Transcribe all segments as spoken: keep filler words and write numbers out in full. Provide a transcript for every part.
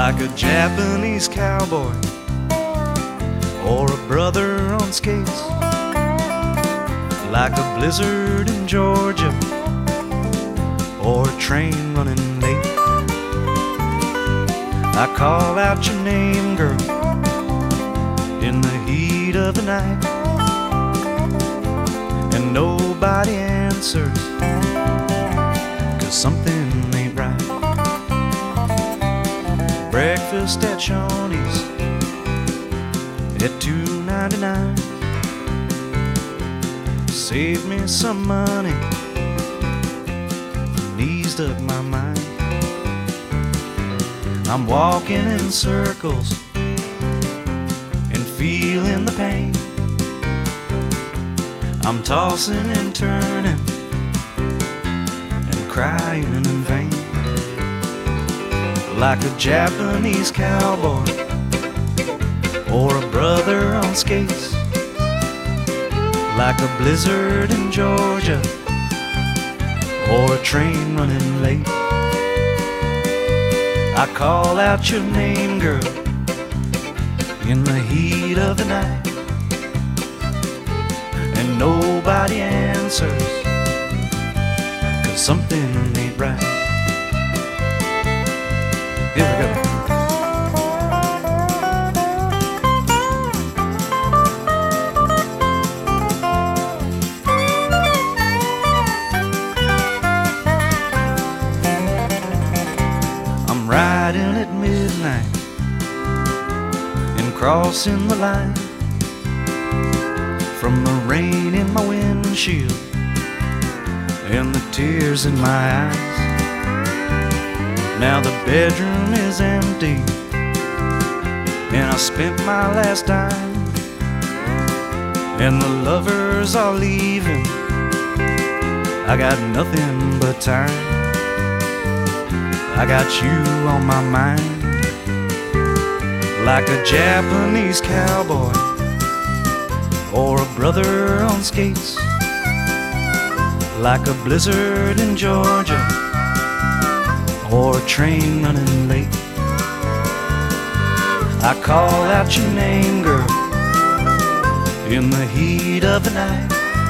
like a Japanese cowboy or a brother on skates, like a blizzard in Georgia or a train running late. I call out your name, girl, in the heat of the night, and nobody answers, 'cause something ain't right. Breakfast at Shawnee's at two ninety-nine. Saved me some money and eased up my mind. I'm walking in circles and feeling the pain. I'm tossing and turning and crying in vain, like a Japanese cowboy or a brother on skates, like a blizzard in Georgia or a train running late. I call out your name, girl, in the heat of the night, and nobody answers, 'cause something ain't right. Here we go. I'm riding at midnight and crossing the line, from the rain in my windshield and the tears in my eyes. Now the bedroom is empty and I spent my last dime, and the lovers are leaving. I got nothing but time. I got you on my mind, like a Japanese cowboy or a brother on skates, like a blizzard in Georgia or a train running late. I call out your name, girl, in the heat of the night,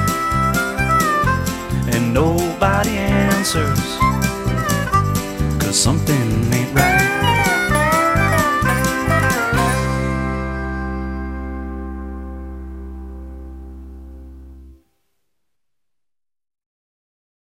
and nobody answers, 'cause something ain't right.